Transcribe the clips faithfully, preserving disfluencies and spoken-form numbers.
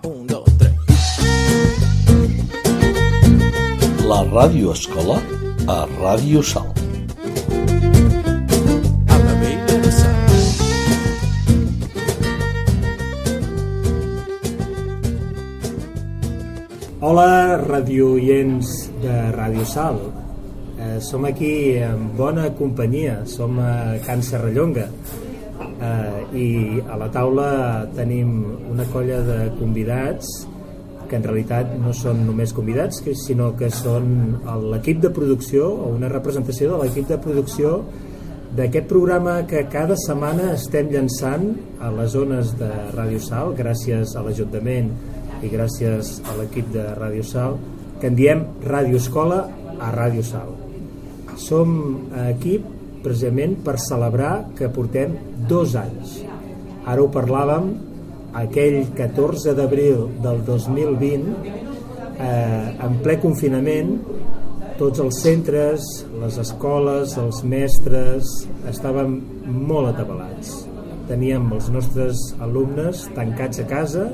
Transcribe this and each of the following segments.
Un, dos, tres. La Ràdio Escola a Ràdio Salt. A la vella de Salt. Hola, radioients de Ràdio Salt. Eh, som aquí en bona companyia, som a Can Serrallonga. Eh, i a la taula tenim una colla de convidats que en realitat no són només convidats, sinó que són l'equip de producció o una representació de l'equip de producció d'aquest programa que cada setmana estem llançant a les zones de Ràdio Salt gràcies a l'Ajuntament i gràcies a l'equip de Ràdio Salt, que en diem Ràdio Escola a Ràdio Salt. Som equip precisament per celebrar que portem dos anys. Ara ho parlàvem, aquell catorze d'abril del dos mil vint, eh, en ple confinament, tots els centres, les escoles, els mestres estaven molt atabalats. Teníem els nostres alumnes tancats a casa,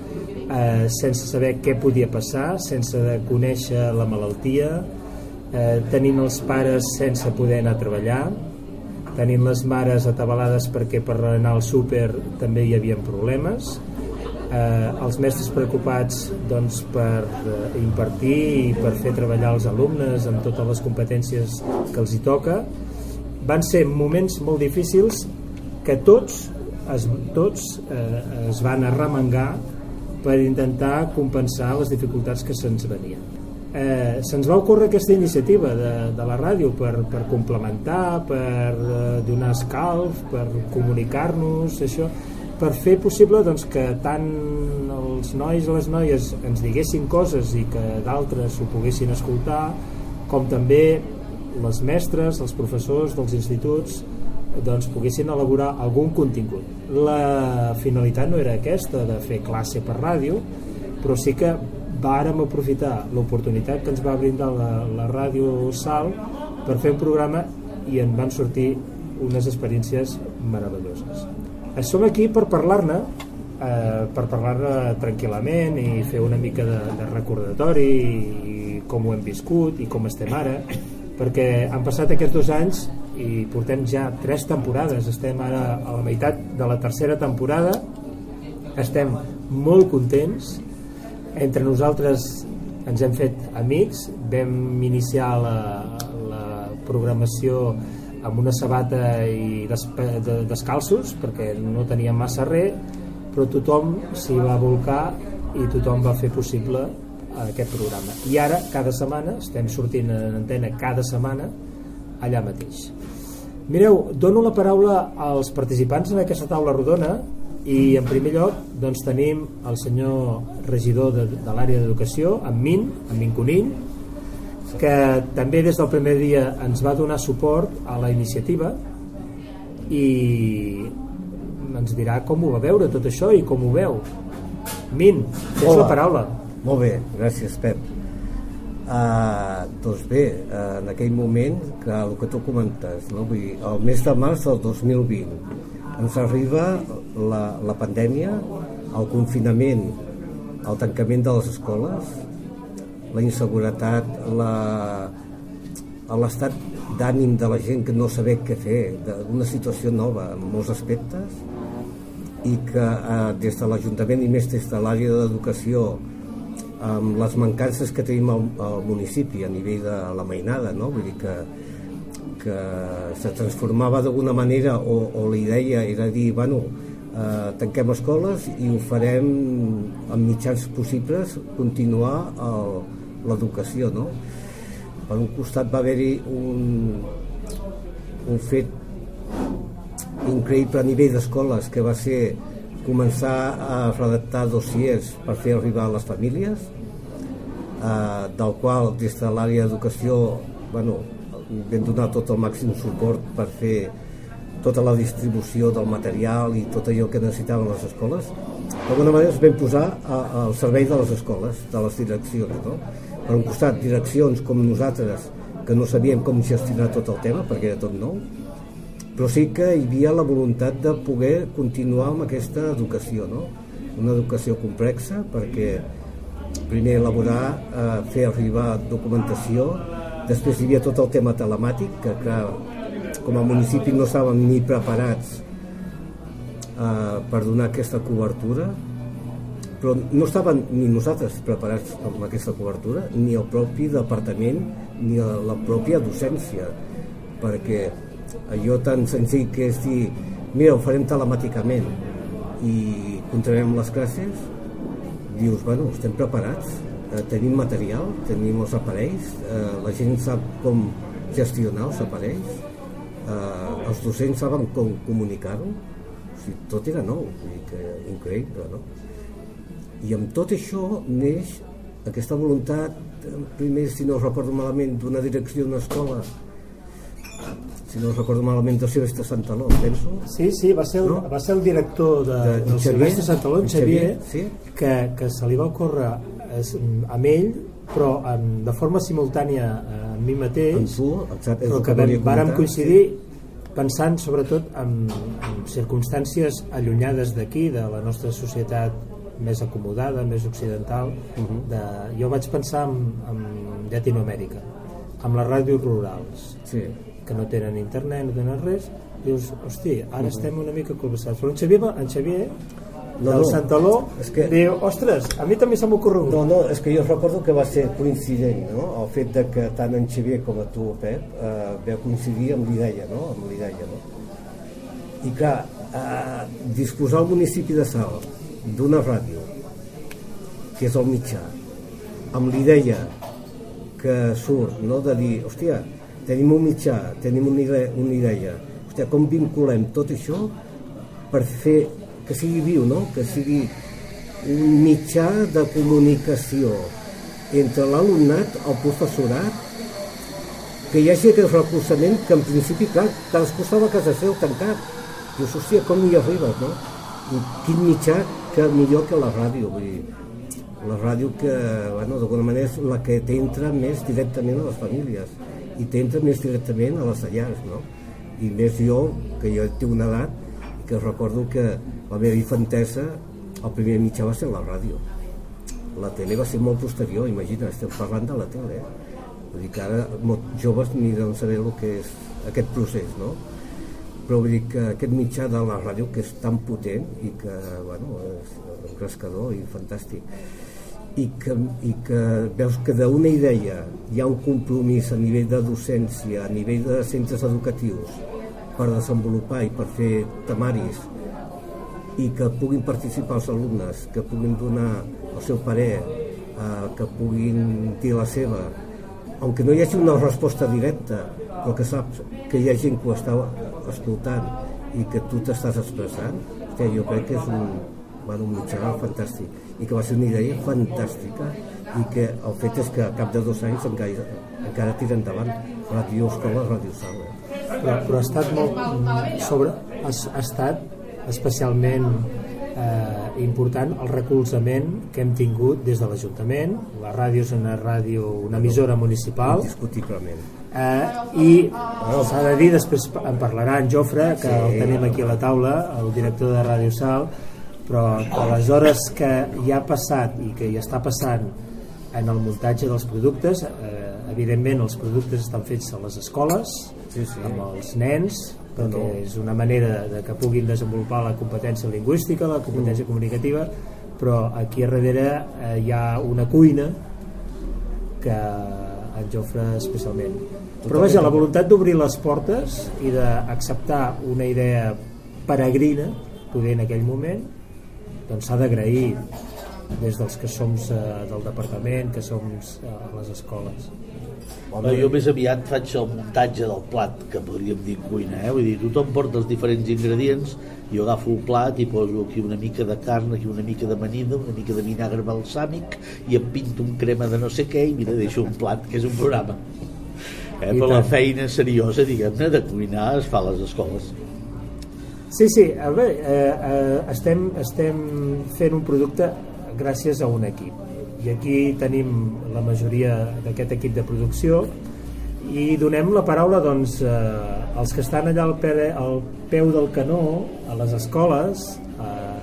eh, sense saber què podia passar, sense conèixer la malaltia, Eh, tenint els pares sense poder anar a treballar, tenint les mares atabalades perquè per anar al súper també hi havia problemes, eh, els mestres preocupats doncs, per eh, impartir i per fer treballar els alumnes amb totes les competències que els hi toca. Van ser moments molt difícils que tots, es, tots eh, es van arremangar per intentar compensar les dificultats que se'ns venien. Eh, se'ns va ocórrer aquesta iniciativa de, de la ràdio per, per complementar, per eh, donar escalf, per comunicar-nos, això, per fer possible doncs, que tant els nois i les noies ens diguessin coses i que d'altres ho poguessin escoltar, com també les mestres, els professors dels instituts doncs, poguessin elaborar algun contingut. La finalitat no era aquesta de fer classe per ràdio, però sí que vàrem aprofitar l'oportunitat que ens va brindar la, la Ràdio Salt per fer un programa i en van sortir unes experiències meravelloses. Som aquí per parlar-ne, eh, per parlar-ne tranquil·lament i fer una mica de, de recordatori i com ho hem viscut i com estem ara, perquè han passat aquests dos anys i portem ja tres temporades, estem ara a la meitat de la tercera temporada, estem molt contents. Entre nosaltres ens hem fet amics, vam iniciar la, la programació amb una sabata i des, de, descalços perquè no teníem massa res, però tothom s'hi va volcar i tothom va fer possible aquest programa. I ara, cada setmana, estem sortint en antena cada setmana allà mateix. Mireu, dono la paraula als participants en aquesta taula rodona. I en primer lloc doncs, tenim el senyor regidor de, de l'àrea d'educació, en Min, en Min Conill, que també des del primer dia ens va donar suport a la iniciativa i ens dirà com ho va veure tot això i com ho veu. Min, tens Hola. La paraula. Molt bé, gràcies Pep. Uh, doncs bé, uh, en aquell moment que el que tu comentes, no? Vull dir, el mes de març del dos mil vint ens arriba la, la pandèmia, el confinament, el tancament de les escoles, la inseguretat, la, l'estat d'ànim de la gent que no saber què fer, d'una situació nova en molts aspectes, i que eh, des de l'Ajuntament i més des de l'àrea d'educació, amb les mancances que tenim al, al municipi a nivell de la mainada, no? Vull dir que que se transformava d'alguna manera o, o la idea era dir, bueno, eh, tanquem escoles i ho farem amb mitjans possibles continuar l'educació, no? Per un costat va haver-hi un, un fet increïble a nivell d'escoles que va ser començar a redactar dossiers per fer arribar a les famílies, eh, del qual des de l'àrea d'educació, bueno, vam donar tot el màxim suport per fer tota la distribució del material i tot allò que necessitaven les escoles. D'alguna manera es vam posar a, al servei de les escoles, de les direccions, no? Per un costat, direccions com nosaltres, que no sabíem com gestionar tot el tema, perquè era tot nou, però sí que hi havia la voluntat de poder continuar amb aquesta educació, no? una educació complexa, perquè primer elaborar, eh, fer arribar documentació, després hi havia tot el tema telemàtic, que clar, com a municipi no estàvem ni preparats eh, per donar aquesta cobertura, però no estaven ni nosaltres preparats amb aquesta cobertura, ni el propi departament, ni la pròpia docència, perquè allò tan senzill que és dir, mira, ho farem telemàticament i continuarem les classes, dius, bueno, estem preparats, eh, tenim material, tenim els aparells, eh, la gent sap com gestionar els aparells, eh, els docents saben com comunicar-ho, o sigui, tot era nou, vull dir que increïble, no? I amb tot això neix aquesta voluntat, primer, si no recordo malament, d'una direcció d'una escola, si no recordo malament, de Silvestre Santaló, penso. Sí, sí, va ser el, no? va ser el director de, de, del Silvestre Santaló, en Xavier, sí? que, que se li va ocórrer amb ell, però en, de forma simultània amb mi mateix, amb tu, exacte, però que, que vàrem coincidir sí. pensant sobretot en, en circumstàncies allunyades d'aquí, de la nostra societat més acomodada, més occidental. Uh-huh. de, jo vaig pensar en, en Llatinoamèrica, amb les ràdios rurals, sí. que no tenen internet, no tenen res. Dius, hosti, ara uh-huh. estem una mica col·lapsats. Però en Xavier, en Xavier no, del no, Santaló, que... diu, ostres, a mi també se m'ocorre un. No, no, és que jo recordo que va ser coincident, no? El fet de que tant en Xavier com a tu, Pep, eh, veu coincidir amb l'idea, no? Amb l'idea, no? I clar, eh, disposar al municipi de Salt d'una ràdio, que és el mitjà, amb l'idea que surt, no? De dir, hòstia, tenim un mitjà, tenim una idea, una idea. Hòstia, com vinculem tot això per fer que sigui viu, no? Que sigui un mitjà de comunicació entre l'alumnat, el professorat, que hi hagi aquest recolzament que en principi, clar, cadascú estava a casa seu tancat. Dius, hòstia, com hi arribes, no? I quin mitjà que millor que la ràdio, vull dir, la ràdio que, bueno, d'alguna manera és la que t'entra més directament a les famílies i t'entra més directament a les llars, no? I més jo, que jo tinc una edat, que recordo que la meva infantesa, el primer mitjà va ser la ràdio. La tele va ser molt posterior, imagina, estem parlant de la tele. Eh? Vull dir que ara molts joves ni deuen saber el que és aquest procés, no? Però vull dir que aquest mitjà de la ràdio, que és tan potent i que, bueno, és engrescador i fantàstic, i que, i que veus que d'una idea hi ha un compromís a nivell de docència, a nivell de centres educatius, per desenvolupar i per fer temaris, i que puguin participar els alumnes, que puguin donar el seu parer, eh, que puguin dir la seva, aunque no hi hagi una resposta directa, però que saps que hi ha gent que ho està escoltant i que tu t'estàs expressant, hòstia, jo crec que és un, bueno, un mitjà fantàstic i que va ser una idea fantàstica i que el fet és que a cap de dos anys encara, encara tira endavant Ràdio Escola, Ràdio Sala. Però, però ha estat molt sobre, ha, ha estat especialment eh, important el recolzament que hem tingut des de l'Ajuntament. La ràdio és una ràdio, una emissora municipal, indiscutiblement, eh, i s'ha de dir, després en parlarà en Jofre, que sí, el tenim aquí a la taula, el director de Ràdio Sal, però a les hores que hi ha passat i que hi està passant en el muntatge dels productes, eh, evidentment els productes estan fets a les escoles, sí, sí, amb els nens, perquè no. és una manera de que puguin desenvolupar la competència lingüística, la competència mm. comunicativa, però aquí a darrere eh, hi ha una cuina que en Jofre especialment. Totalment. Però vaja, la voluntat d'obrir les portes i d'acceptar una idea peregrina, poder en aquell moment, doncs s'ha d'agrair des dels que som eh, del departament, que som eh, a les escoles. Home, jo més aviat faig el muntatge del plat, que podríem dir cuina, eh? Vull dir, tothom porta els diferents ingredients, jo agafo el plat i poso aquí una mica de carn, aquí una mica d'amanida, una mica de vinagre balsàmic i em pinto un crema de no sé què i mira, deixo un plat, que és un programa. Eh? Però la feina seriosa, diguem-ne, de cuinar es fa a les escoles. Sí, sí, a veure, eh, eh, estem, estem fent un producte gràcies a un equip. I aquí tenim la majoria d'aquest equip de producció i donem la paraula, doncs, eh, als que estan allà al peu, al peu del canó, a les escoles, eh,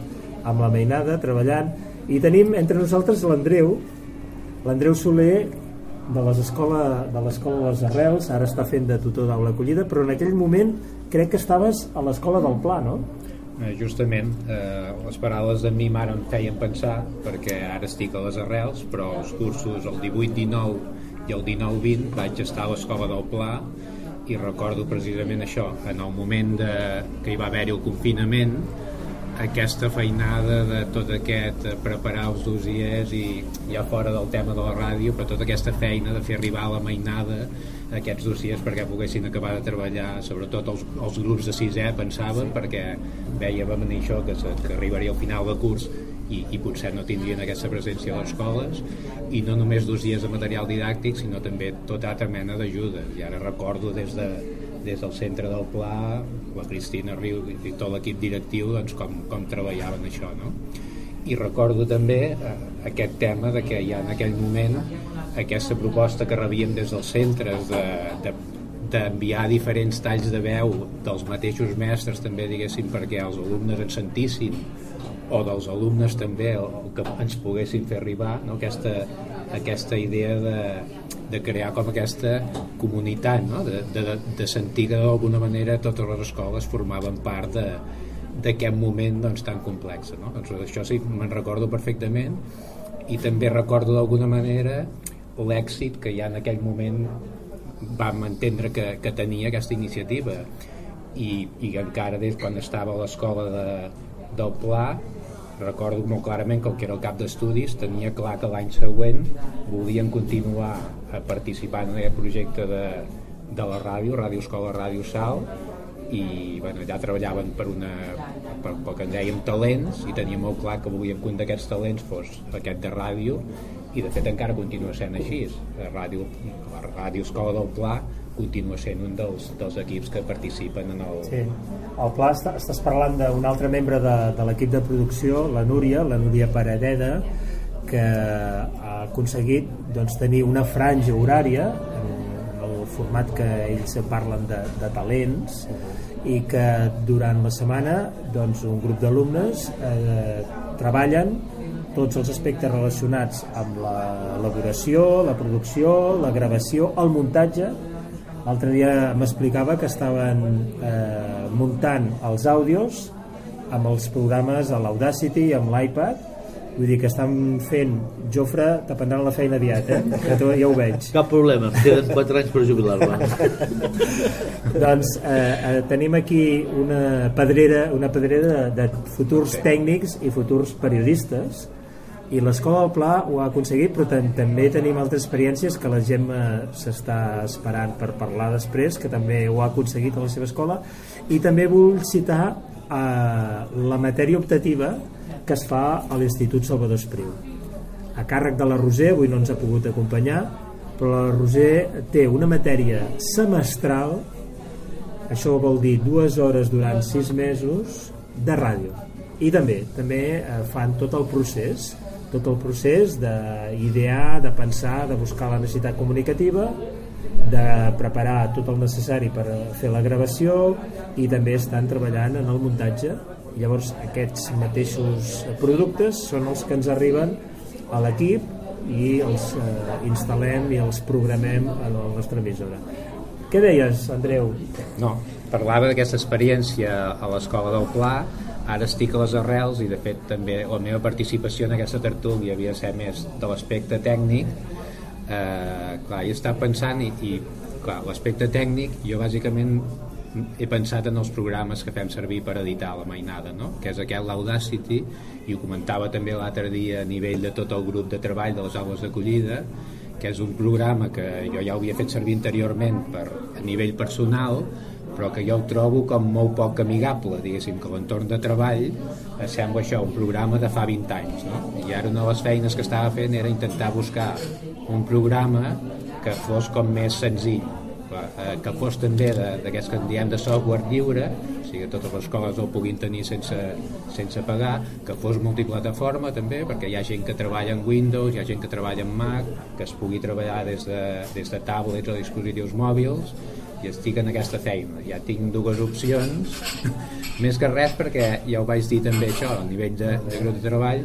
amb la mainada, treballant, i tenim entre nosaltres l'Andreu, l'Andreu Soler, de l'escola de l'escola Les Arrels, ara està fent de tutor d'aula acollida, però en aquell moment crec que estaves a l'escola del Pla, no? Eh, justament, eh, les paraules de mi mare em feien pensar, perquè ara estic a Les Arrels, però els cursos el divuit dinou i el dinou vint vaig estar a l'escola del Pla, i recordo precisament això, en el moment de, que hi va haver-hi el confinament, aquesta feinada de tot aquest preparar els dossiers i ja fora del tema de la ràdio, però tota aquesta feina de fer arribar a la mainada aquests dossiers perquè poguessin acabar de treballar, sobretot els, els grups de sisè pensaven, perquè vèiem venir això, que, se, que arribaria al final de curs i, i potser no tindrien aquesta presència a les escoles, i no només dossiers de material didàctic, sinó també tota altra mena d'ajuda. I ara recordo des de des del centre del Pla, la Cristina Riu i tot l'equip directiu, doncs com, com treballaven això, no? I recordo també eh, aquest tema de que ja en aquell moment aquesta proposta que rebíem des dels centres de, de, d'enviar diferents talls de veu dels mateixos mestres també, diguéssim, perquè els alumnes ens sentissin, o dels alumnes també el que ens poguessin fer arribar, no? aquesta, aquesta idea de, de crear com aquesta comunitat, no? de, de, de sentir que d'alguna manera totes les escoles formaven part de, d'aquest moment doncs, tan complex, no? Doncs això sí, me'n recordo perfectament, i també recordo d'alguna manera l'èxit que ja en aquell moment vam entendre que, que tenia aquesta iniciativa, i, i encara des quan estava a l'escola de, del Pla recordo molt clarament que el que era el cap d'estudis tenia clar que l'any següent volien continuar participant en aquest projecte de, de la ràdio, Ràdio Escola, Ràdio Sal, i bueno, allà treballaven per una per, pel que en dèiem talents, i tenia molt clar que volíem que un d'aquests talents fos aquest de ràdio, i de fet encara continua sent així. La ràdio, la ràdio Escola del Pla continua sent un dels, dels equips que participen en el... Sí, al Pla està, estàs parlant d'un altre membre de, de l'equip de producció, la Núria, la Núria Paradeda, que ha aconseguit doncs, tenir una franja horària en el format que ells parlen de, de talents, i que durant la setmana doncs, un grup d'alumnes eh, treballen tots els aspectes relacionats amb l'elaboració, la producció, la gravació, el muntatge. L'altre dia m'explicava que estaven eh, muntant els àudios amb els programes a l'Audacity i amb l'iPad. Vull dir que estan fent... Jofre, t'aprendran la feina aviat, eh? Que tu, ja ho veig. Cap problema, em queden quatre anys per jubilar-me. Doncs eh, eh, tenim aquí una pedrera, una pedrera de, de futurs tècnics i futurs periodistes, i l'Escola del Pla ho ha aconseguit, però també tenim altres experiències que la Gemma s'està esperant per parlar després, que també ho ha aconseguit a la seva escola. I també vull citar eh, la matèria optativa que es fa a l'Institut Salvador Espriu, a càrrec de la Roser. Avui no ens ha pogut acompanyar, però la Roser té una matèria semestral, això vol dir dues hores durant sis mesos de ràdio, i també també eh, fan tot el procés tot el procés d'idear, de pensar, de buscar la necessitat comunicativa, de preparar tot el necessari per fer la gravació, i també estan treballant en el muntatge. Llavors aquests mateixos productes són els que ens arriben a l'equip i els eh, instal·lem i els programem a la nostra emissora. Què deies, Andreu? No, parlava d'aquesta experiència a l'Escola del Pla. Ara estic a les Arrels, i de fet també la meva participació en aquesta tertúlia havia de ser més de l'aspecte tècnic. Eh, clar, he estat pensant i, i clar, l'aspecte tècnic, jo bàsicament he pensat en els programes que fem servir per editar la mainada, no? Que és aquest l'Audacity, i ho comentava també l'altre dia a nivell de tot el grup de treball de les aules d'acollida, que és un programa que jo ja havia fet servir anteriorment per, a nivell personal, però que jo ho trobo com molt poc amigable, diguéssim, que l'entorn de treball sembla això, un programa de fa vint anys, no? I ara una de les feines que estava fent era intentar buscar un programa que fos com més senzill, que fos també d'aquests que en diem de software lliure, o sigui que totes les escoles el puguin tenir sense, sense pagar, que fos multiplataforma també, perquè hi ha gent que treballa en Windows, hi ha gent que treballa en Mac, que es pugui treballar des de, des de tablets o dispositius mòbils, i estic en aquesta feina, ja tinc dues opcions més que res perquè ja ho vaig dir també això, a nivell de, de grup de treball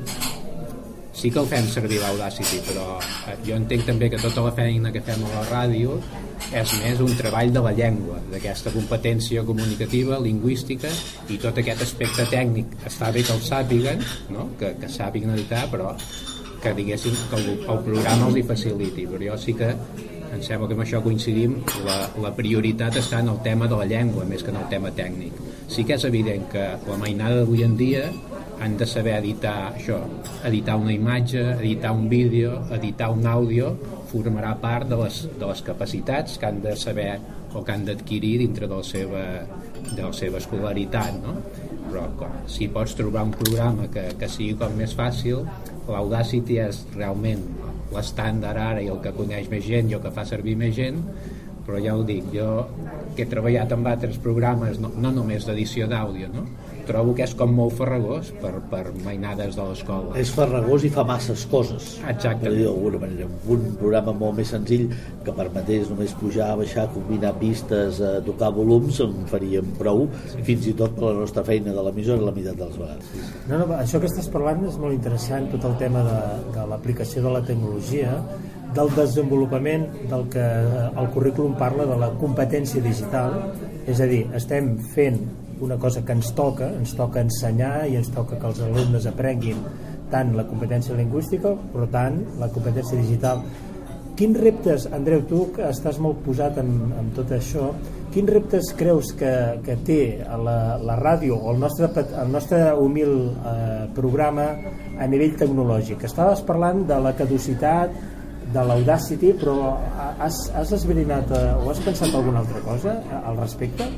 sí que el fem servir l'Audacity, però jo entenc també que tota la feina que fem a la ràdio és més un treball de la llengua, d'aquesta competència comunicativa, lingüística, i tot aquest aspecte tècnic està bé que el sàpiguen, no? que, que sàpiguen editar, però que diguéssim que el, el programa els hi faciliti. Però jo sí que em sembla que amb això coincidim, la, la prioritat està en el tema de la llengua més que en el tema tècnic. Sí que és evident que la mainada d'avui en dia han de saber editar això, editar una imatge, editar un vídeo, editar un àudio, formarà part de les, de les capacitats que han de saber o que han d'adquirir dintre de la seva, de la seva escolaritat, no? Però clar, si pots trobar un programa que, que sigui com més fàcil, l'Audacity és realment l'estàndard ara i el que coneix més gent i el que fa servir més gent, però ja ho dic, jo que he treballat amb altres programes, no, no només d'edició d'àudio, no? Trobo que és com molt farragós per, per mainades de l'escola. És farragós i fa masses coses. Exactament. Per dir d'alguna manera, un programa molt més senzill que permetés només pujar, baixar, combinar pistes, eh, tocar volums, en faríem prou, sí. Fins i tot per la nostra feina de l'emissora la meitat de les vegades. No, no, això que estàs parlant és molt interessant, tot el tema de, de l'aplicació de la tecnologia, del desenvolupament del que el currículum parla de la competència digital, és a dir, estem fent una cosa que ens toca, ens toca ensenyar i ens toca que els alumnes aprenguin tant la competència lingüística, però tant la competència digital. Quins reptes, Andreu, tu que estàs molt posat en, en tot això, quins reptes creus que, que té la, la ràdio o el nostre, el nostre humil eh, programa a nivell tecnològic? Estaves parlant de la caducitat de l'Audacity, però has, has esbrinat eh, o has pensat alguna altra cosa al respecte?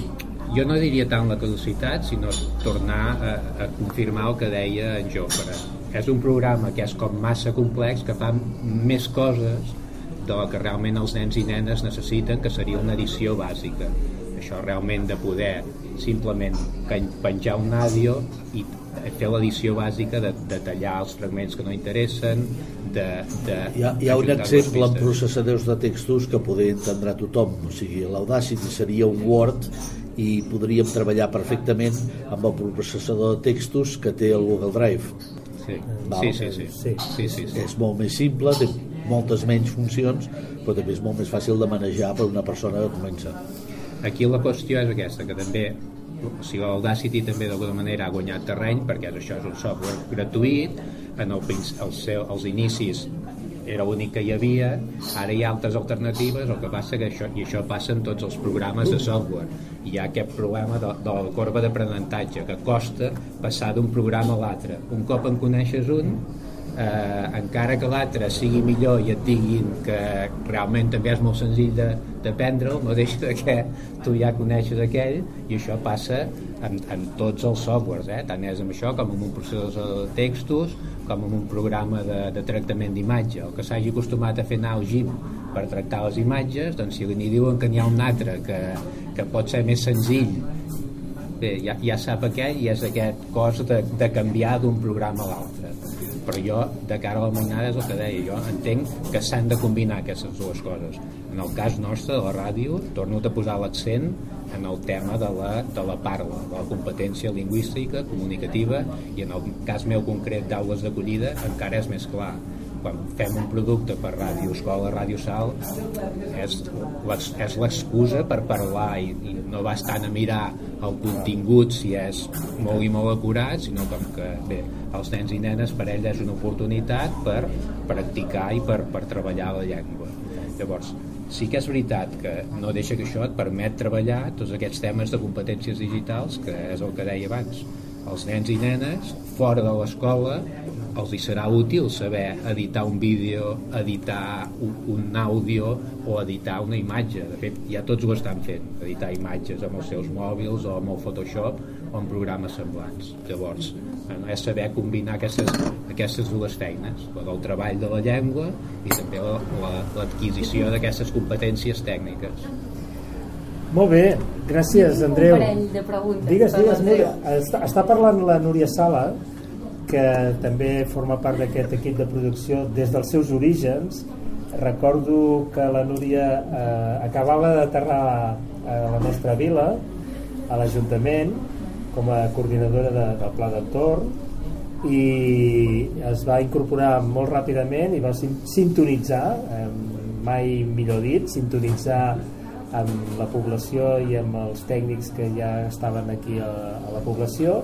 Jo no diria tant la caducitat, sinó tornar a, a confirmar el que deia en Jofre. És un programa que és com massa complex, que fa més coses de lo que realment els nens i nenes necessiten, que seria una edició bàsica. Això realment de poder simplement penjar un àudio i fer l'edició bàsica de, de tallar els fragments que no interessen, de, de, hi ha, hi ha un exemple en processadors de textos que poder entendre tothom, o sigui, l'Audacity seria un Word i podríem treballar perfectament amb el processador de textos que té el Google Drive. Sí, sí, sí, sí. Sí. Sí, sí, sí. És molt més simple, té moltes menys funcions, però també és molt més fàcil de manejar per una persona que comença. Aquí la qüestió és aquesta, que també o sigui, l'Audacity també d'alguna manera ha guanyat terreny, perquè això és un software gratuït, en el, el seu, els inicis era l'únic que hi havia, ara hi ha altres alternatives, el que passa que això, i això passa en tots els programes de software, hi ha aquest problema de, de la corba d'aprenentatge, que costa passar d'un programa a l'altre. Un cop en coneixes un, eh, encara que l'altre sigui millor i et diguin que realment també és molt senzill de, d'aprendre'l, no deixa que tu ja coneixes aquell, i això passa en, en tots els softwares, eh? Tant és amb això com amb un processador de textos, com amb un programa de, de tractament d'imatge. El que s'hagi acostumat a fer anar al gym per tractar les imatges, doncs si li diuen que n'hi ha un altre que, que pot ser més senzill, bé, ja, ja sap aquell, i és aquest cost de, de canviar d'un programa a l'altre. Però jo, de cara a la mainada, és el que deia, jo entenc que s'han de combinar aquestes dues coses. En el cas nostre, de la ràdio, torno a posar l'accent en el tema de la, de la parla, de la competència lingüística, comunicativa, i en el cas meu concret d'aules d'acollida encara és més clar. Quan fem un producte per Ràdio Escola, Ràdio Sal, és, és l'excusa per parlar, i, i no vas tant a mirar el contingut si és molt i molt acurat, sinó com que, bé, els nens i nenes per ell és una oportunitat per practicar i per, per treballar la llengua. Llavors, sí que és veritat que no deixa que això et permet treballar tots aquests temes de competències digitals, que és el que deia abans. Els nens i nenes, fora de l'escola, els hi serà útil saber editar un vídeo, editar un, un àudio o editar una imatge. De fet, ja tots ho estan fent, editar imatges amb els seus mòbils o amb el Photoshop o amb programes semblants. Llavors, és saber combinar aquestes, aquestes dues feines, la del treball de la llengua i també la, la, l'adquisició d'aquestes competències tècniques. Molt bé, gràcies, Andreu. Un parell de preguntes. Digues, digues, Núria. Està, està parlant la Núria Sala, que també forma part d'aquest equip de producció des dels seus orígens, recordo que la Núria eh, acabava d'aterrar a la nostra vila, a l'Ajuntament, com a coordinadora de, del Pla d'Entorn, i es va incorporar molt ràpidament i va sintonitzar, eh, mai millor dit, sintonitzar amb la població i amb els tècnics que ja estaven aquí a, a la població,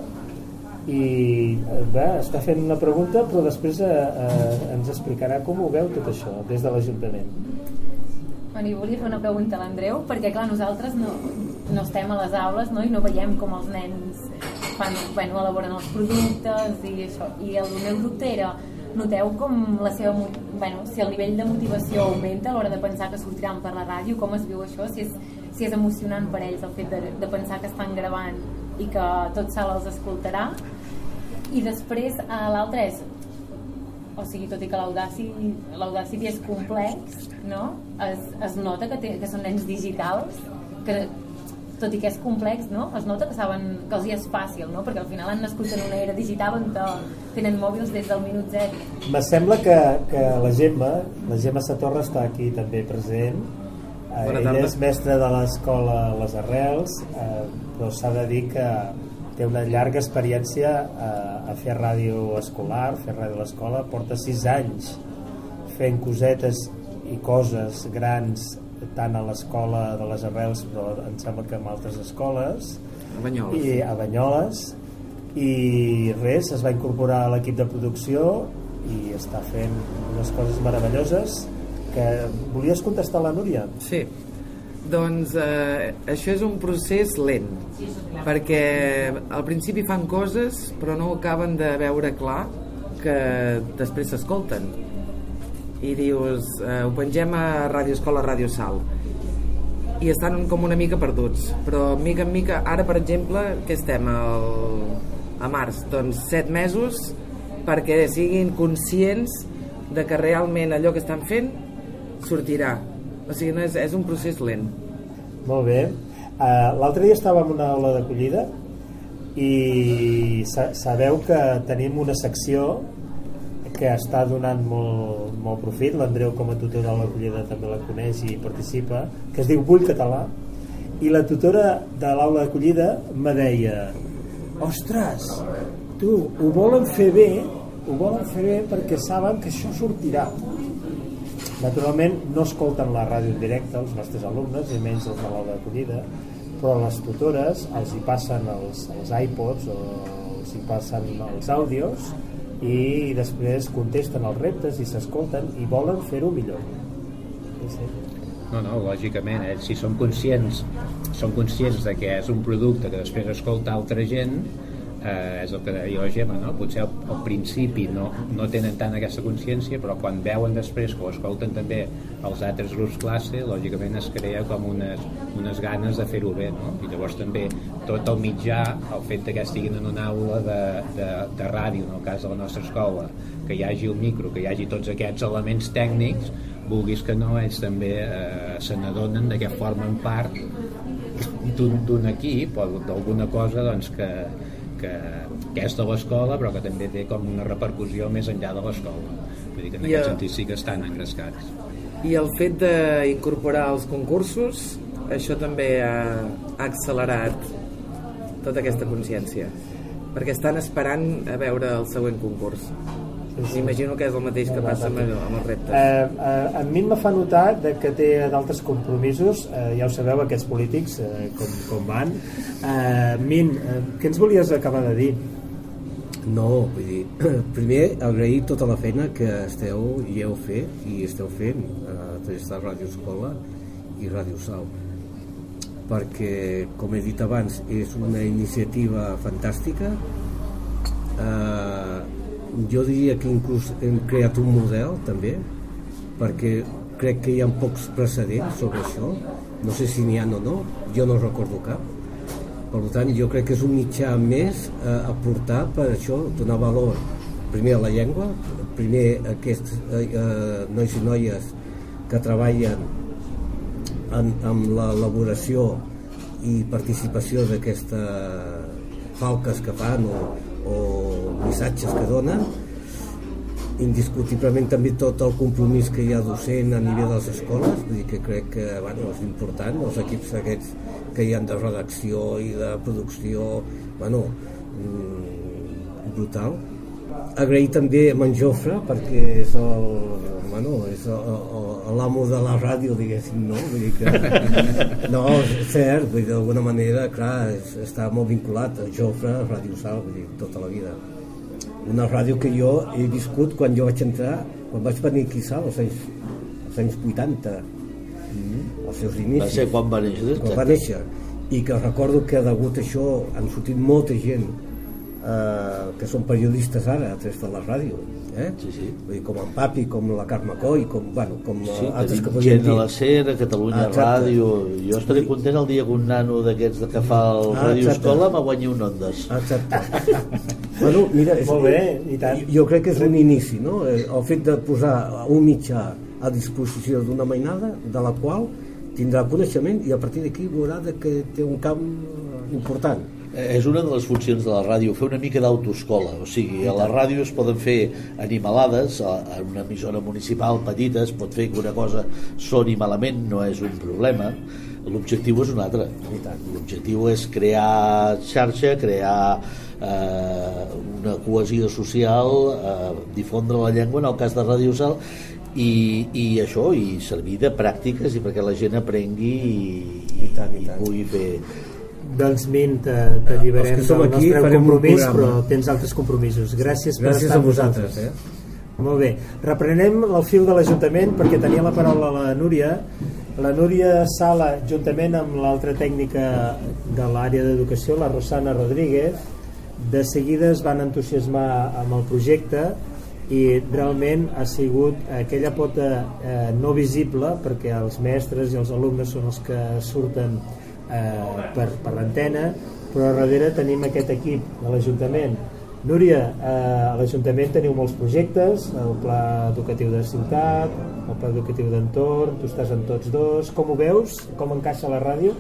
i bé, està fent una pregunta, però després eh, eh, ens explicarà com ho veu tot això des de l'Ajuntament. Bueno, jo volia fer una pregunta a l'Andreu, perquè clar, nosaltres no, no estem a les aules, no? I no veiem com els nens fan, bueno, elaboren els productes i això, i el meu dubte era, noteu com la seva, bueno, si el nivell de motivació augmenta a l'hora de pensar que sortiran per la ràdio, com es viu això, si és, si és emocionant per ells el fet de, de pensar que estan gravant i que tot se els escoltarà. I després l'altre és, o sigui, tot i que l'Audacity l'Audacity és complex, no? Es, es nota que, té, que són nens digitals, que tot i que és complex, no? Es nota que saben que els hi és fàcil, no? Perquè al final han nascut en una era digital on tenen mòbils des del minut zero. Me sembla que, que la Gemma, la Gemma Satorra està aquí també present. Eh, ella és mestra de l'escola Les Arrels, eh, però s'ha de dir que té una llarga experiència a, a fer ràdio escolar, fer ràdio a l'escola, porta sis anys fent cosetes i coses grans tant a l'escola de Les Arrels, però em sembla que en altres escoles, a Banyoles. i a Banyoles, i res, es va incorporar a l'equip de producció i està fent unes coses meravelloses. Que volies contestar la Núria? Sí, doncs eh, això és un procés lent, perquè al principi fan coses però no acaben de veure clar que després s'escolten i dius, eh, ho pengem a Ràdio Escola, Ràdio Sal, i estan com una mica perduts, però mica en mica, ara per exemple que estem al, a març, doncs set mesos perquè siguin conscients de que realment allò que estan fent sortirà, o sigui, no és, és un procés lent. Molt bé. Uh, l'altre dia estava en una aula d'acollida i sa sabeu que tenim una secció que està donant molt, molt profit. L'Andreu, com a tutor de l'acollida, també la coneix i participa, que es diu Vull Català, i la tutora de l'aula d'acollida me deia, ostres, tu, ho volen fer bé, ho volen fer bé perquè saben que això sortirà. Naturalment no escolten la ràdio en directe els nostres alumnes, i menys els de l'aula d'acollida, però les tutores els hi passen els, els iPods o els hi passen els àudios i després contesten els reptes i s'escolten i volen fer-ho millor. Sí, sí. No, no, lògicament, eh? Si som conscients, som conscients de que és un producte que després escolta altra gent, eh, és el que deia la Gemma, no? Potser al, al principi no, no tenen tant aquesta consciència, però quan veuen després que ho escolten també els altres grups classe, lògicament es crea com unes, unes ganes de fer-ho bé, no? I llavors també tot el mitjà, el fet que estiguin en una aula de, de, de ràdio, en el cas de la nostra escola, que hi hagi el micro, que hi hagi tots aquests elements tècnics, vulguis que no, ells també eh, se n'adonen que formen part d'un equip o d'alguna cosa, doncs, que Que, que és de l'escola però que també té com una repercussió més enllà de l'escola, vull dir que en I aquest el... sentit sí que estan engrescats. I el fet d'incorporar els concursos, això també ha, ha accelerat tota aquesta consciència, perquè estan esperant a veure el següent concurs. Sí. Imagino que és el mateix que passa amb, amb els reptes. Eh, eh, a mi me fa notar de que té d'altres compromisos, eh, ja ho sabeu, aquests polítics, eh, com, com van. Eh, Min, eh, què ens volies acabar de dir? No, vull dir, primer agrair tota la feina que esteu i heu fet i esteu fent a través de Ràdio Escola i Ràdio Sal, perquè, com he dit abans, és una iniciativa fantàstica. Eh, jo diria que inclús hem creat un model també, perquè crec que hi ha pocs precedents sobre això, no sé si n'hi ha o no, jo no recordo cap. Per tant, jo crec que és un mitjà més a aportar per això, donar valor primer a la llengua, primer a aquests eh, nois i noies que treballen en, en l'elaboració i participació d'aquestes falques que fan o, o missatges que donen, indiscutiblement també tot el compromís que hi ha docent a nivell de les escoles, vull dir que crec que bueno, és important, els equips aquests que hi ha de redacció i de producció, bueno, brutal. Agrair també a en Jofre perquè és el, bueno, és l'amo de la ràdio, diguéssim, no? Vull dir que, no, és cert, vull dir, d'alguna manera, clar, és, està molt vinculat a Jofre, a Ràdio Sal, vull dir, tota la vida. Una ràdio que jo he viscut quan jo vaig entrar, quan vaig venir aquí a Sal, als anys, als anys vuitanta, mm. als seus inicis. Va ser quan va néixer? Quan va néixer. I que recordo que degut a això han sortit molta gent eh, que són periodistes ara a través de la ràdio, eh? Sí, sí. Vull dir, com en Papi, com la Carme Coll, com, bueno, com sí, altres que podien dir. Gent a la SER, a Catalunya ah, Ràdio. Jo estaré content el dia que un nano d'aquests que fa el ah, Ràdio Escola me guanyi un Ondes. Exacte. Bueno, mira, és, molt bé, i tant. Jo crec que és un inici, no? El fet de posar un mitjà a disposició d'una mainada de la qual tindrà coneixement i a partir d'aquí veurà que té un camp important. És una de les funcions de la ràdio, fer una mica d'autoescola, o sigui, a la ràdio es poden fer animalades, en una emissora municipal petita es pot fer que una cosa soni malament, no és un problema, l'objectiu és un altre, l'objectiu és crear xarxa, crear eh, una cohesió social, eh, difondre la llengua, en el cas de Ràdio Sal, i, i això, i servir de pràctiques i perquè la gent aprengui i, i, tant, i, i pugui fer. Doncs Min, t'alliberem del aquí, nostre compromís, però tens altres compromisos. Gràcies, Gràcies per estar amb vosaltres. Eh? Molt bé, reprenem el fil de l'Ajuntament perquè tenia la paraula la Núria. La Núria Sala, juntament amb l'altra tècnica de l'àrea d'educació, la Rosana Rodríguez, de seguida es van entusiasmar amb el projecte i realment ha sigut aquella pota eh, no visible, perquè els mestres i els alumnes són els que surten eh, per, per l'antena, però a darrere tenim aquest equip de l'Ajuntament. Núria, eh, a l'Ajuntament teniu molts projectes, el pla educatiu de ciutat, el pla educatiu d'entorn, tu estàs en tots dos, com ho veus? Com encaixa la ràdio?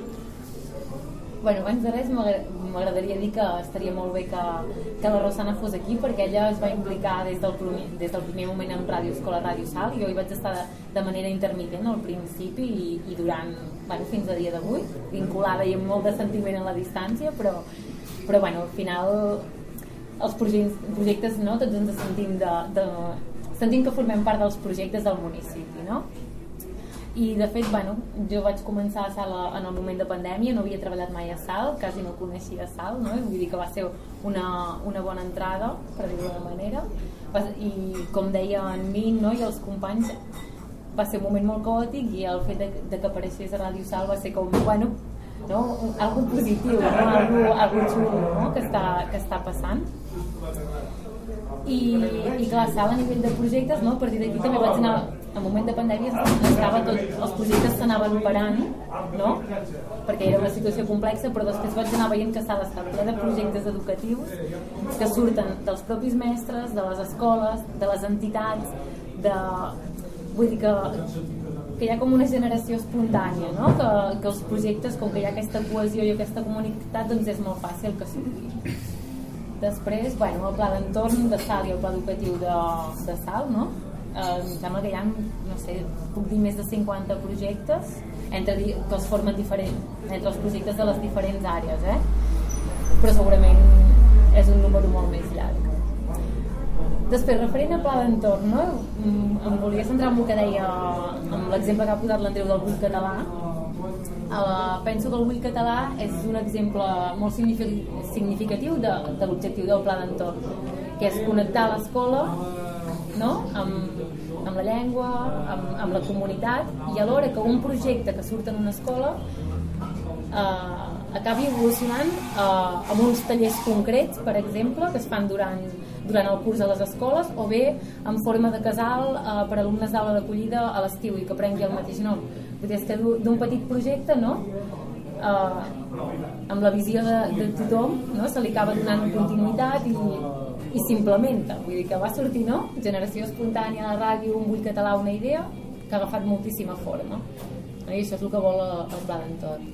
Bueno, abans de res m'agradaria dir que estaria molt bé que, que la Rosana fos aquí perquè ella es va implicar des del primer, des del primer moment en Ràdio Escola, Ràdio Sal, i jo hi vaig estar de, de manera intermitent al principi i, i durant, bueno, fins a dia d'avui, vinculada i amb molt de sentiment a la distància, però, però bueno, al final els projectes, projectes no? Tots ens sentim de, de, sentim que formem part dels projectes del municipi, no? I de fet, bueno, jo vaig començar a Sal en el moment de pandèmia, no havia treballat mai a Sal, quasi no coneixia Sal, no? Vull dir que va ser una, una bona entrada, per dir-ho d'una manera, i com deia en Min, no? I els companys, va ser un moment molt caòtic i el fet de, de que apareixés a Ràdio Sal va ser com, bueno, no? Algo positiu, no? algo, algo xulo, no? que, està, que està passant. I, i clar, Sal a nivell de projectes, no? A partir d'aquí també vaig anar, en moment de pandèmia estava tot, els projectes s'anaven parant, no? Perquè era una situació complexa, però després vaig anar veient que Sal està ple de projectes educatius que surten dels propis mestres, de les escoles, de les entitats, de... vull dir que, que hi ha com una generació espontània, no? Que, que els projectes, com que hi ha aquesta cohesió i aquesta comunitat, doncs és molt fàcil que surti. Després, bueno, el pla d'entorn de Sal i el pla educatiu de, de Sal, no? Eh, em sembla que hi ha, no sé, puc dir més de cinquanta projectes entre, que es formen diferent, entre els projectes de les diferents àrees, eh? Però segurament és un número molt més llarg. Després, referent a pla d'entorn, no? Em volia centrar en el que deia, amb l'exemple que ha posat l'Andreu del buit català. Uh, penso que el buit català és un exemple molt significatiu de, de l'objectiu del pla d'entorn, que és connectar l'escola, no? amb, amb la llengua, amb, amb la comunitat, i alhora que un projecte que surt en una escola uh, acabi evolucionant uh, amb uns tallers concrets, per exemple, que es fan durant, durant el curs a les escoles, o bé en forma de casal uh, per alumnes d'aula d'acollida a l'estiu i que prengui el mateix nom. Vull dir, és que d'un petit projecte, no? Uh, amb la visió de, de tothom, no? Se li acaba donant continuïtat i, i s'implementa. Vull dir que va sortir, no? Generació espontània a la ràdio, un buit català, una idea que ha agafat moltíssima forma. I això és el que vol el pla d'entorn.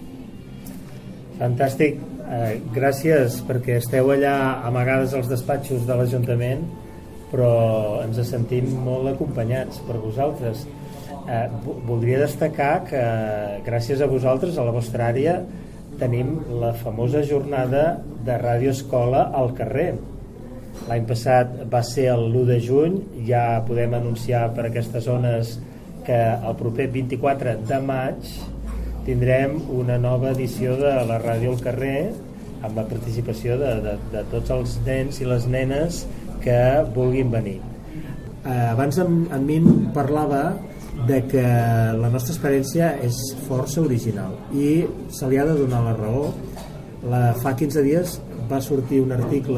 Fantàstic, eh, gràcies perquè esteu allà amagades als despatxos de l'Ajuntament, però ens sentim molt acompanyats per vosaltres. Eh, voldria destacar que gràcies a vosaltres, a la vostra àrea, tenim la famosa jornada de Ràdio Escola al carrer. L'any passat va ser l'u de juny, ja podem anunciar per aquestes zones que el proper vint-i-quatre de maig tindrem una nova edició de la Ràdio al carrer amb la participació de, de, de tots els nens i les nenes que vulguin venir. Eh, abans en, en mi parlava de que la nostra experiència és força original i se li ha de donar la raó. La, fa quinze dies va sortir un article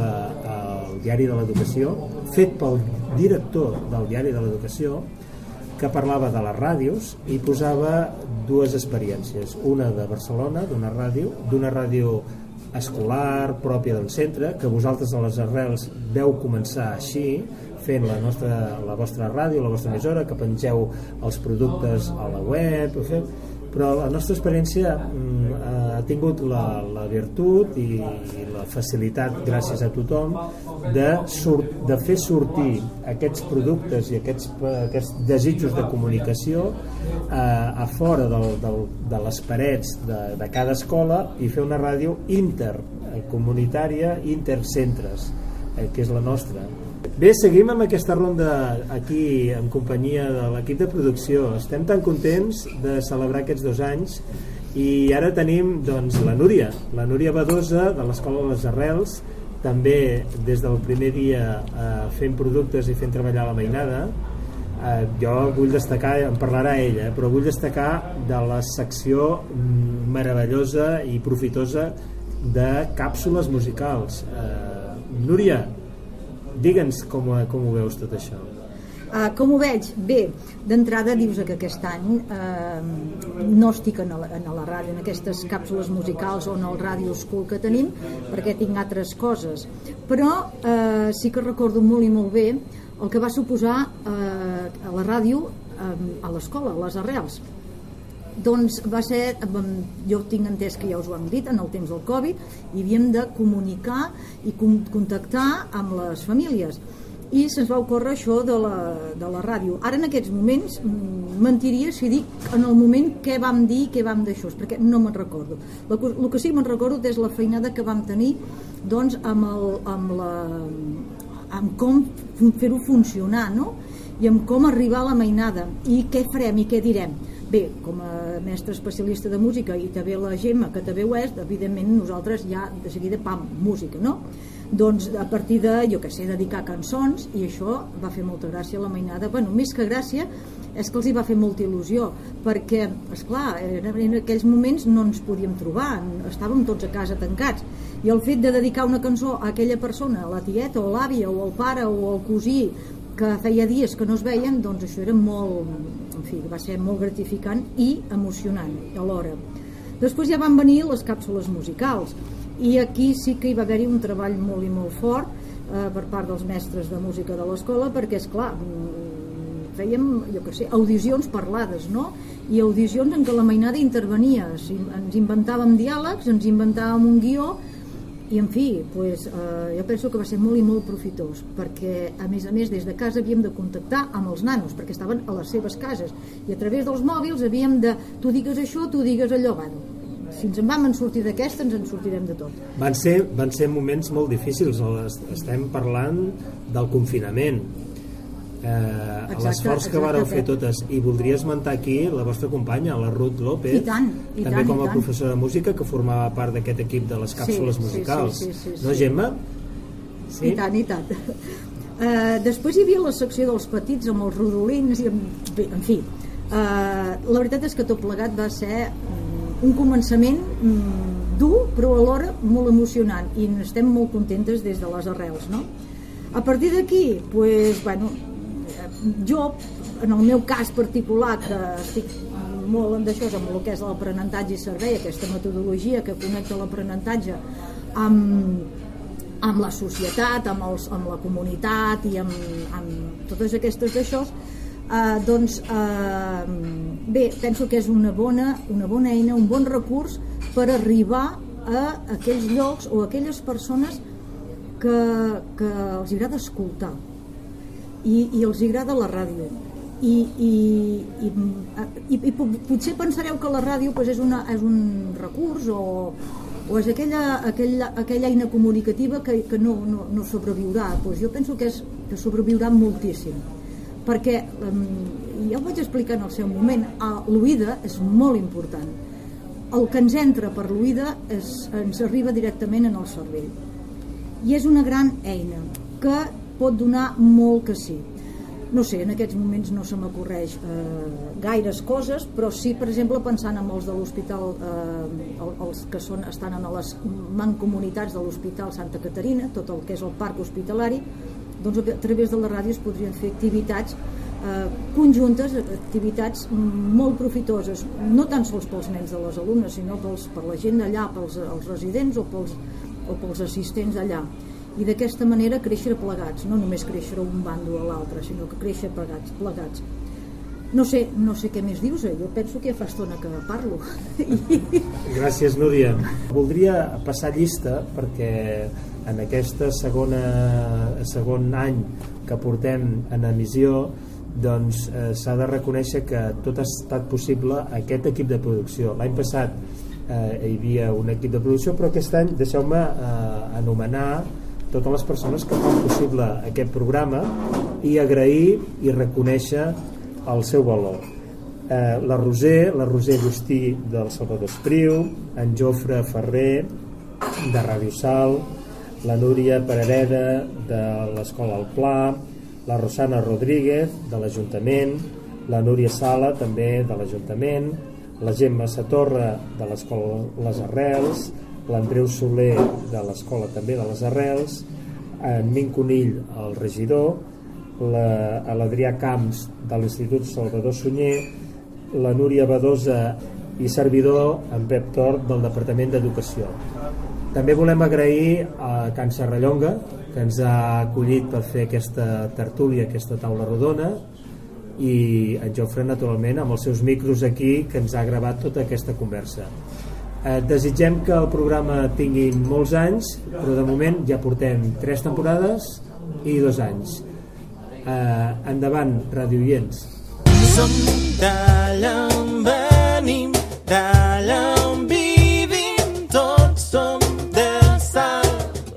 al Diari de l'Educació fet pel director del Diari de l'Educació que parlava de les ràdios i posava dues experiències, una de Barcelona, d'una ràdio, d'una ràdio escolar pròpia del centre, que vosaltres a les Arrels veu començar així, fent la, nostra, la vostra ràdio, la vostra emissora, que pengeu els productes a la web, però la nostra experiència ha tingut la, la virtut i, i la facilitat, gràcies a tothom, de, sort, de fer sortir aquests productes i aquests, aquests desitjos de comunicació a, a fora del, del, de les parets de, de cada escola i fer una ràdio intercomunitària, intercentres, eh, que és la nostra. Bé, seguim amb aquesta ronda aquí en companyia de l'equip de producció. Estem tan contents de celebrar aquests dos anys i ara tenim doncs, la Núria, la Núria Badosa de l'Escola de les Arrels, també des del primer dia eh, fent productes i fent treballar la mainada. Eh, jo vull destacar, en parlarà ella, però vull destacar de la secció meravellosa i profitosa de càpsules musicals. Eh, Núria, digue'ns com, com ho veus tot això. Uh, com ho veig? Bé, d'entrada dius que aquest any uh, no estic en la, en la ràdio, en aquestes càpsules musicals o en el Radio School que tenim, perquè tinc altres coses, però uh, sí que recordo molt i molt bé el que va suposar uh, a la ràdio um, a l'escola, a les Arrels. Doncs va ser, jo tinc entès que ja us ho hem dit, en el temps del Covid i havíem de comunicar i contactar amb les famílies i se'ns va ocórrer això de la, de la ràdio. Ara en aquests moments mentiria si dic en el moment què vam dir i què vam d'això, perquè no me'n recordo. El que sí que me'n recordo és la feinada que vam tenir doncs, amb, el, amb, la, amb com fer-ho funcionar, no? I amb com arribar a la mainada i què farem i què direm. Bé, com a mestre especialista de música i també la Gemma, que també ho és, evidentment nosaltres ja de seguida, pam, música, no? Doncs a partir de, jo què sé, dedicar cançons, i això va fer molta gràcia a la mainada. Bueno, més que gràcia és que els hi va fer molta il·lusió, perquè, esclar, en aquells moments no ens podíem trobar, estàvem tots a casa tancats, i el fet de dedicar una cançó a aquella persona, a la tieta o l'àvia o el pare o el cosí, que feia dies que no es veien, doncs això era molt, en fi, va ser molt gratificant i emocionant alhora. Després ja van venir les càpsules musicals i aquí sí que hi va haver-hi un treball molt i molt fort eh, per part dels mestres de música de l'escola, perquè esclar, fèiem, jo què sé, audicions parlades, no? I audicions en què la mainada intervenia, ens inventàvem diàlegs, ens inventàvem un guió. I en fi, pues, eh, jo penso que va ser molt i molt profitós, perquè a més a més des de casa havíem de contactar amb els nanos, perquè estaven a les seves cases, i a través dels mòbils havíem de, tu digues això, tu digues allò. Bueno, si ens en vam en sortir d'aquesta, ens en sortirem de tot. Van ser, van ser moments molt difícils, estem parlant del confinament, eh, l'esforç que vareu fer totes, i voldria esmentar aquí la vostra companya, la Ruth López, I tant, i també tant, com a i tant. professora de música, que formava part d'aquest equip de les càpsules sí, musicals, sí, sí, sí, sí, no, Gemma? Sí? I tant, i tant. Uh, després hi havia la secció dels petits amb els rodolins i amb, bé, en fi, uh, la veritat és que tot plegat va ser um, un començament um, dur però alhora molt emocionant, i estem molt contentes des de les Arrels, no? A partir d'aquí, pues, bueno, jo, en el meu cas particular, que estic molt en d'això, amb el que és l'aprenentatge i servei, aquesta metodologia que connecta l'aprenentatge amb, amb la societat, amb, els, amb la comunitat i amb, amb totes aquestes d'això, eh, doncs eh, bé, penso que és una bona, una bona eina, un bon recurs per arribar a aquells llocs o a aquelles persones que, que els agrada escoltar. i, i els agrada la ràdio. I, i, i, i, i potser pensareu que la ràdio pues, és, una, és un recurs o, o és aquella, aquella, aquella eina comunicativa que, que no, no, no sobreviurà. Pues jo penso que, és, que sobreviurà moltíssim, perquè um, ja ho vaig explicar en el seu moment, l'oïda és molt important. El que ens entra per l'oïda ens arriba directament en el cervell i és una gran eina que pot donar molt que sí. No sé, en aquests moments no se m'ocorreix eh, gaires coses, però sí, per exemple, pensant en els de l'hospital, eh, els que són, estan en les mancomunitats de l'Hospital Santa Caterina, tot el que és el parc hospitalari, doncs a través de la ràdio es podrien fer activitats eh, conjuntes, activitats molt profitoses, no tan sols pels nens de les alumnes, sinó pels, per la gent d'allà, pels els residents o pels, o pels assistents allà. I d'aquesta manera créixer plegats, no només créixer un bàndol a l'altre, sinó que créixer plegats, plegats. No sé, no sé què més dius, eh? Jo penso que ja fa estona que parlo. Gràcies, Núria. Voldria passar llista perquè en aquesta segona segon any que portem en emissió doncs eh, s'ha de reconèixer que tot ha estat possible aquest equip de producció. L'any passat eh, hi havia un equip de producció, però aquest any deixeu-me eh, anomenar totes les persones que fan possible aquest programa i agrair i reconèixer el seu valor. Eh, la Roser, la Roser Agustí del Salvador Espriu, en Jofre Ferrer de Ràdio Sal, la Núria Perereda de l'Escola al Pla, la Rosana Rodríguez de l'Ajuntament, la Núria Sala també de l'Ajuntament, la Gemma Satorra de l'Escola Les Arrels, l'Andreu Soler de l'Escola també de les Arrels, en Min Conill, el regidor, la, l'Adrià Camps de l'Institut Salvador Sunyer, la Núria Badosa i servidor, en Pep Tort del Departament d'Educació. També volem agrair a Can Serrallonga, que ens ha acollit per fer aquesta tertúlia, aquesta taula rodona, i en Jofre, naturalment, amb els seus micros aquí, que ens ha gravat tota aquesta conversa. Eh, desitgem que el programa tingui molts anys, però de moment ja portem tres temporades i dos anys. Eh, endavant, radioients. Som tallant